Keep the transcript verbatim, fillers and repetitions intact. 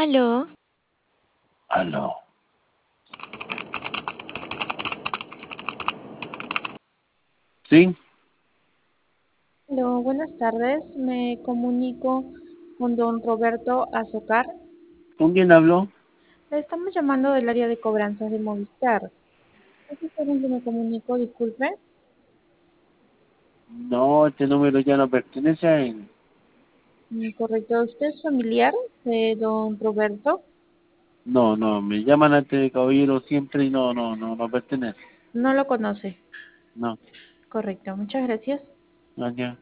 Aló, Aló. ¿Sí? Hola, buenas tardes. Me comunico con don Roberto Azocar. ¿Con quién habló? Le estamos llamando del área de cobranzas de Movistar. ¿Es usted con quien me comunico? Disculpe. No, este número ya no pertenece a él. Mm, Correcto. ¿Usted es familiar de don Roberto? No, no, me llaman a este caballero siempre y no, no, no, no pertenece. No lo conoce. No, Correcto. Muchas gracias. no, ya.